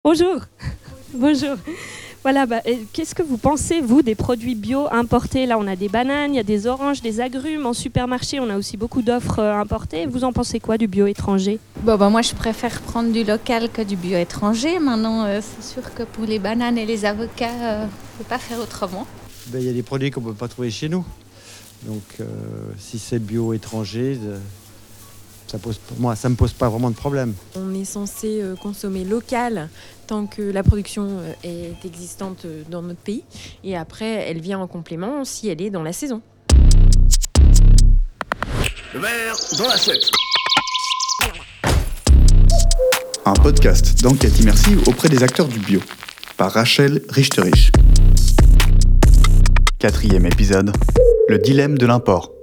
Bonjour. Bonjour. Voilà, qu'est-ce que vous pensez, vous, des produits bio importés? Là, on a des bananes, il y a des oranges, des agrumes. En supermarché, on a aussi beaucoup d'offres importées. Vous en pensez quoi du bio étranger? Moi, je préfère prendre du local que du bio étranger. Maintenant, c'est sûr que pour les bananes et les avocats, on ne peut pas faire autrement. Il y a des produits qu'on ne peut pas trouver chez nous. Donc, si c'est bio étranger, ça me pose pas vraiment de problème. On est censé consommer local tant que la production est existante dans notre pays. Et après, elle vient en complément si elle est dans la saison. Le verre dans l'assiette. Un podcast d'enquête immersive auprès des acteurs du bio, par Rachel Richterich. 4e épisode, le dilemme de l'import.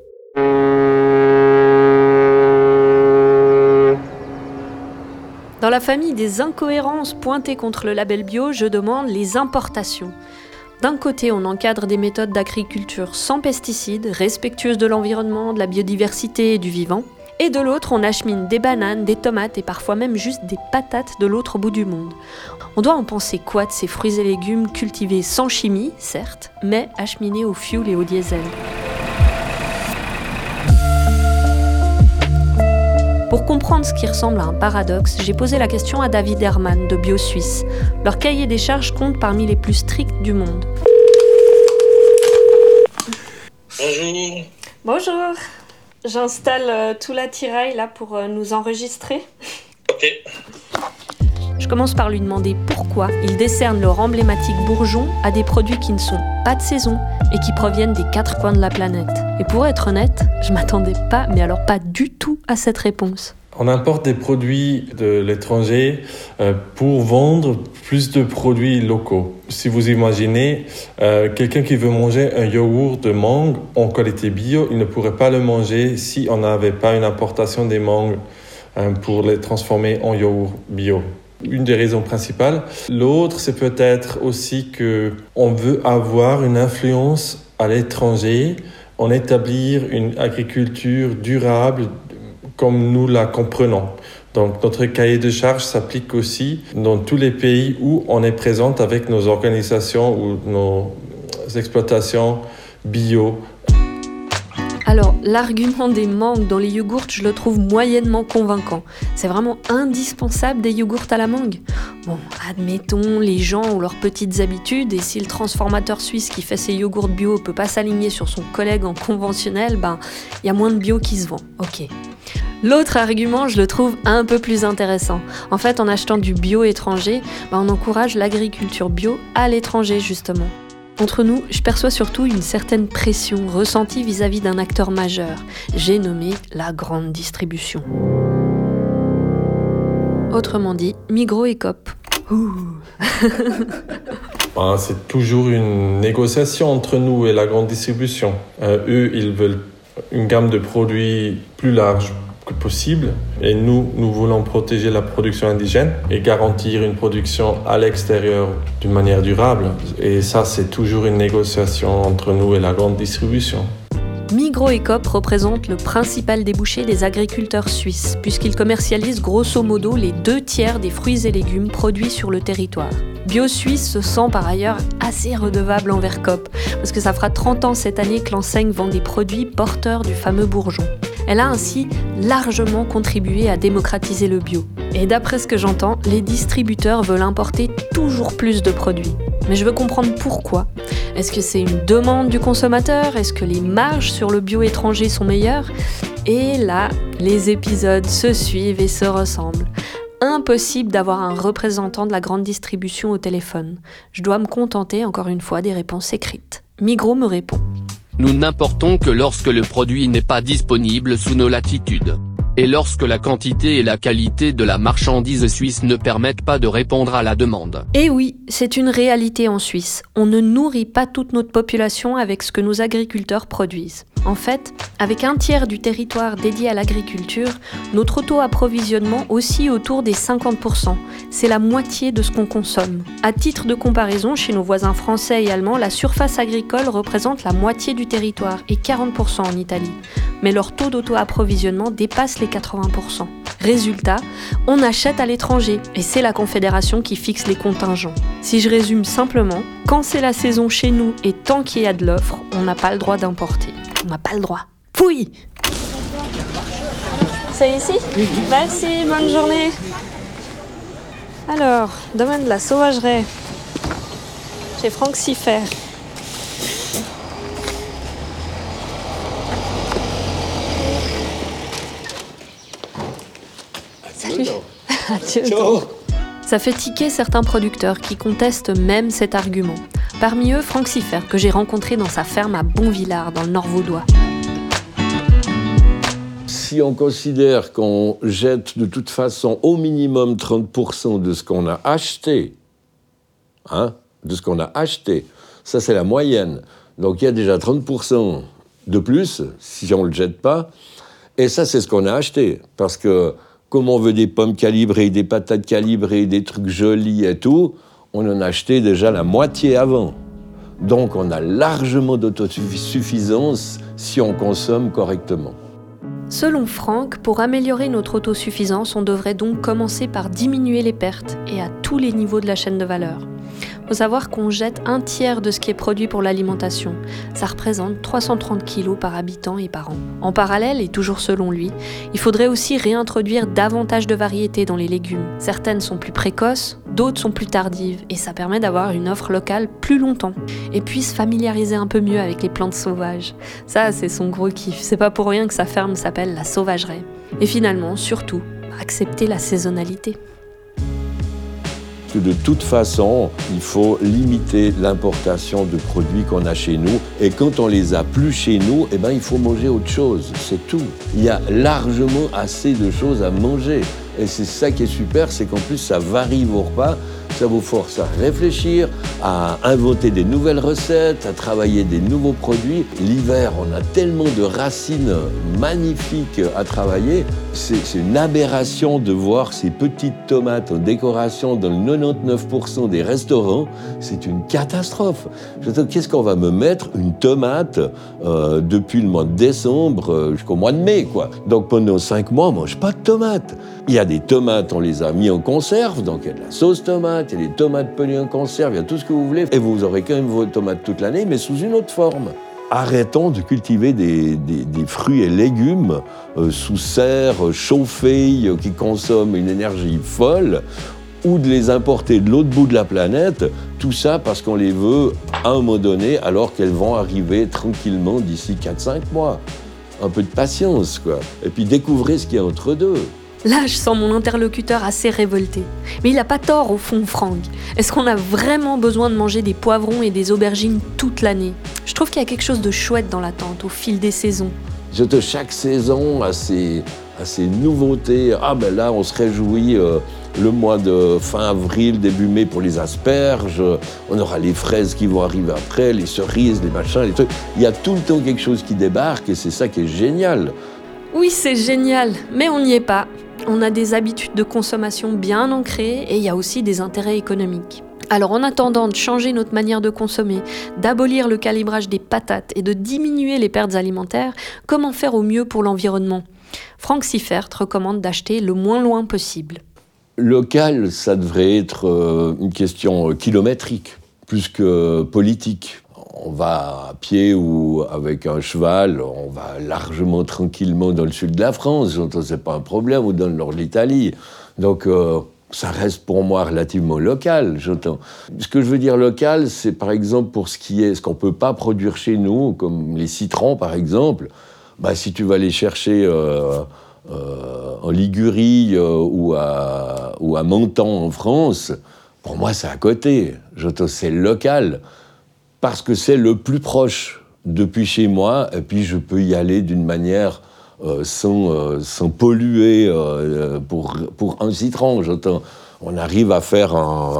Dans la famille des incohérences pointées contre le label bio, je demande les importations. D'un côté, on encadre des méthodes d'agriculture sans pesticides, respectueuses de l'environnement, de la biodiversité et du vivant. Et de l'autre, on achemine des bananes, des tomates et parfois même juste des patates de l'autre bout du monde. On doit en penser quoi de ces fruits et légumes cultivés sans chimie, certes, mais acheminés au fioul et au diesel? Pour comprendre ce qui ressemble à un paradoxe, j'ai posé la question à David Herman de BioSuisse. Leur cahier des charges compte parmi les plus stricts du monde. Bonjour. Bonjour. J'installe tout l'attirail là pour nous enregistrer. Ok. Je commence par lui demander pourquoi il décerne leur emblématique bourgeon à des produits qui ne sont pas de saison et qui proviennent des 4 coins de la planète. Et pour être honnête, je m'attendais pas, mais alors pas du tout à cette réponse. On importe des produits de l'étranger pour vendre plus de produits locaux. Si vous imaginez quelqu'un qui veut manger un yaourt de mangue en qualité bio, il ne pourrait pas le manger si on n'avait pas une importation des mangues pour les transformer en yaourt bio. Une des raisons principales. L'autre, c'est peut-être aussi qu'on veut avoir une influence à l'étranger, en établir une agriculture durable comme nous la comprenons. Donc notre cahier de charges s'applique aussi dans tous les pays où on est présent avec nos organisations ou nos exploitations bio. Alors, l'argument des mangues dans les yogourts, je le trouve moyennement convaincant. C'est vraiment indispensable des yogourts à la mangue. Bon, admettons, les gens ont leurs petites habitudes et si le transformateur suisse qui fait ses yogourts bio peut pas s'aligner sur son collègue en conventionnel, il y a moins de bio qui se vend. Ok. L'autre argument, je le trouve un peu plus intéressant. En fait, en achetant du bio étranger, on encourage l'agriculture bio à l'étranger, justement. Entre nous, je perçois surtout une certaine pression ressentie vis-à-vis d'un acteur majeur. J'ai nommé la grande distribution. Autrement dit, Migros et Coop. C'est toujours une négociation entre nous et la grande distribution. Eux, ils veulent une gamme de produits plus large que possible. Et nous voulons protéger la production indigène et garantir une production à l'extérieur d'une manière durable. Et ça, c'est toujours une négociation entre nous et la grande distribution. Migros et Coop représentent le principal débouché des agriculteurs suisses, puisqu'ils commercialisent grosso modo les 2/3 des fruits et légumes produits sur le territoire. BioSuisse se sent par ailleurs assez redevable envers Coop, parce que ça fera 30 ans cette année que l'enseigne vend des produits porteurs du fameux bourgeon. Elle a ainsi largement contribué à démocratiser le bio. Et d'après ce que j'entends, les distributeurs veulent importer toujours plus de produits. Mais je veux comprendre pourquoi. Est-ce que c'est une demande du consommateur? Est-ce que les marges sur le bio étranger sont meilleures? Et là, les épisodes se suivent et se ressemblent. Impossible d'avoir un représentant de la grande distribution au téléphone. Je dois me contenter, encore une fois, des réponses écrites. Migros me répond. Nous n'importons que lorsque le produit n'est pas disponible sous nos latitudes. Et lorsque la quantité et la qualité de la marchandise suisse ne permettent pas de répondre à la demande. Et oui, c'est une réalité en Suisse. On ne nourrit pas toute notre population avec ce que nos agriculteurs produisent. En fait, avec un tiers du territoire dédié à l'agriculture, notre auto-approvisionnement oscille autour des 50%. C'est la moitié de ce qu'on consomme. À titre de comparaison, chez nos voisins français et allemands, la surface agricole représente la moitié du territoire et 40% en Italie. Mais leur taux d'auto-approvisionnement dépasse les 80%. Résultat, on achète à l'étranger et c'est la Confédération qui fixe les contingents. Si je résume simplement, quand c'est la saison chez nous et tant qu'il y a de l'offre, on n'a pas le droit d'importer. On n'a pas le droit. Fouille! C'est ici? Merci, bonne journée. Alors, domaine de la sauvagerie. Chez Franck Siffer. Salut. Adieu. Ciao. Ça fait tiquer certains producteurs qui contestent même cet argument. Parmi eux, Franck Siffer, que j'ai rencontré dans sa ferme à Bonvillard, dans le Nord vaudois. Si on considère qu'on jette de toute façon au minimum 30% de ce qu'on a acheté, ça c'est la moyenne. Donc il y a déjà 30% de plus, si on ne le jette pas, et ça c'est ce qu'on a acheté. Parce que comme on veut des pommes calibrées, des patates calibrées, des trucs jolis et tout, on en a acheté déjà la moitié avant. Donc on a largement d'autosuffisance si on consomme correctement. Selon Franck, pour améliorer notre autosuffisance, on devrait donc commencer par diminuer les pertes et à tous les niveaux de la chaîne de valeur. Il faut savoir qu'on jette un tiers de ce qui est produit pour l'alimentation. Ça représente 330 kg par habitant et par an. En parallèle, et toujours selon lui, il faudrait aussi réintroduire davantage de variétés dans les légumes. Certaines sont plus précoces, d'autres sont plus tardives, et ça permet d'avoir une offre locale plus longtemps. Et puis se familiariser un peu mieux avec les plantes sauvages. Ça, c'est son gros kiff. C'est pas pour rien que sa ferme s'appelle la Sauvagerie. Et finalement, surtout, accepter la saisonnalité. Que de toute façon, il faut limiter l'importation de produits qu'on a chez nous. Et quand on les a plus chez nous, il faut manger autre chose. C'est tout. Il y a largement assez de choses à manger. Et c'est ça qui est super, c'est qu'en plus, ça varie vos repas. Ça vous force à réfléchir, à inventer des nouvelles recettes, à travailler des nouveaux produits. L'hiver, on a tellement de racines magnifiques à travailler. C'est une aberration de voir ces petites tomates en décoration dans le 99% des restaurants. C'est une catastrophe. Qu'est-ce qu'on va me mettre une tomate depuis le mois de décembre jusqu'au mois de mai, quoi. Donc pendant 5 mois, on ne mange pas de tomates. Il y a des tomates, on les a mis en conserve, donc il y a de la sauce tomate, il y a des tomates pelées en conserve, il y a tout ce que vous voulez. Et vous aurez quand même vos tomates toute l'année, mais sous une autre forme. Arrêtons de cultiver des fruits et légumes sous serre, chauffés, qui consomment une énergie folle, ou de les importer de l'autre bout de la planète, tout ça parce qu'on les veut à un moment donné, alors qu'elles vont arriver tranquillement d'ici 4-5 mois. Un peu de patience, quoi. Et puis découvrez ce qu'il y a entre deux. Là, je sens mon interlocuteur assez révolté. Mais il n'a pas tort, au fond, Franck. Est-ce qu'on a vraiment besoin de manger des poivrons et des aubergines toute l'année ? Je trouve qu'il y a quelque chose de chouette dans l'attente, au fil des saisons. Chaque saison a ses nouveautés. Là, on se réjouit le mois de fin avril, début mai pour les asperges. On aura les fraises qui vont arriver après, les cerises, les machins, les trucs. Il y a tout le temps quelque chose qui débarque et c'est ça qui est génial. Oui, c'est génial, mais on n'y est pas. On a des habitudes de consommation bien ancrées et il y a aussi des intérêts économiques. Alors en attendant de changer notre manière de consommer, d'abolir le calibrage des patates et de diminuer les pertes alimentaires, comment faire au mieux pour l'environnement ? Franck Siffert recommande d'acheter le moins loin possible. Local, ça devrait être une question kilométrique, plus que politique. On va à pied ou avec un cheval, on va largement tranquillement dans le sud de la France, c'est pas un problème, ou dans le nord de l'Italie. Donc ça reste pour moi relativement local, j'entends. Ce que je veux dire local, c'est par exemple pour ce qu'on peut pas produire chez nous, comme les citrons par exemple. Si tu vas les chercher en Ligurie ou à Menton en France, pour moi c'est à côté, c'est local. Parce que c'est le plus proche depuis chez moi, et puis je peux y aller d'une manière sans polluer pour un citron, j'entends. on arrive à faire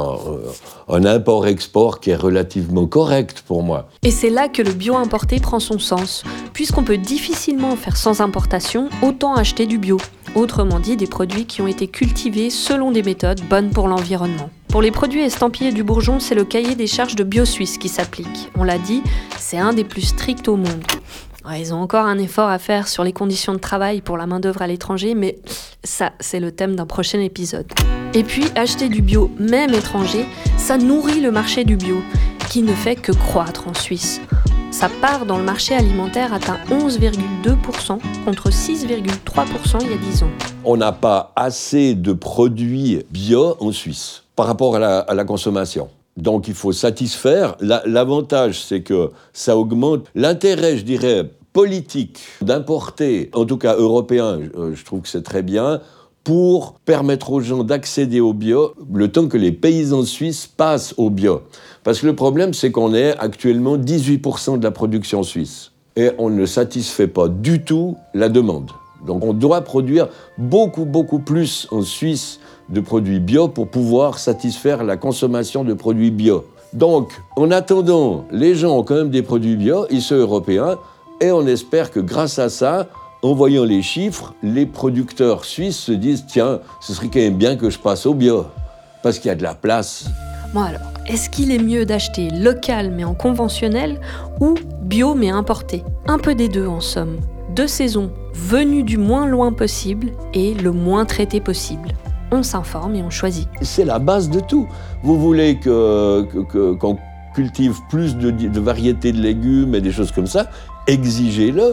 un import-export qui est relativement correct pour moi. Et c'est là que le bio importé prend son sens. Puisqu'on peut difficilement faire sans importation, autant acheter du bio. Autrement dit, des produits qui ont été cultivés selon des méthodes bonnes pour l'environnement. Pour les produits estampillés du Bourgeon, c'est le cahier des charges de BioSuisse qui s'applique. On l'a dit, c'est un des plus stricts au monde. Ouais, ils ont encore un effort à faire sur les conditions de travail pour la main-d'œuvre à l'étranger, mais ça, c'est le thème d'un prochain épisode. Et puis, acheter du bio, même étranger, ça nourrit le marché du bio, qui ne fait que croître en Suisse. Sa part dans le marché alimentaire atteint 11,2% contre 6,3% il y a 10 ans. On n'a pas assez de produits bio en Suisse par rapport à la consommation. Donc il faut satisfaire. L'avantage, c'est que ça augmente l'intérêt, je dirais, politique d'importer, en tout cas européen, je trouve que c'est très bien, pour permettre aux gens d'accéder au bio le temps que les paysans suisses passent au bio. Parce que le problème, c'est qu'on est actuellement 18% de la production suisse. Et on ne satisfait pas du tout la demande. Donc on doit produire beaucoup plus en Suisse de produits bio pour pouvoir satisfaire la consommation de produits bio. Donc, en attendant, les gens ont quand même des produits bio, ils sont européens, et on espère que grâce à ça, en voyant les chiffres, les producteurs suisses se disent « Tiens, ce serait quand même bien que je passe au bio, parce qu'il y a de la place. » Bon alors, est-ce qu'il est mieux d'acheter local mais en conventionnel ou bio mais importé ? Un peu des deux en somme. 2 saisons, venues du moins loin possible et le moins traité possible. On s'informe et on choisit. C'est la base de tout. Vous voulez qu'on cultive plus de variétés de légumes et des choses comme ça, exigez-le,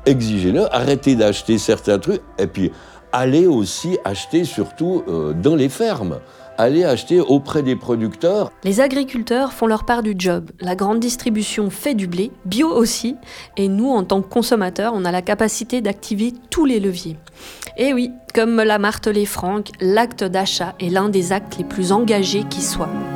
arrêtez d'acheter certains trucs, et puis allez aussi acheter surtout dans les fermes. Allez acheter auprès des producteurs. Les agriculteurs font leur part du job. La grande distribution fait du blé, bio aussi, et nous, en tant que consommateurs, on a la capacité d'activer tous les leviers. Et oui, comme me l'a martelé Franck, l'acte d'achat est l'un des actes les plus engagés qui soit.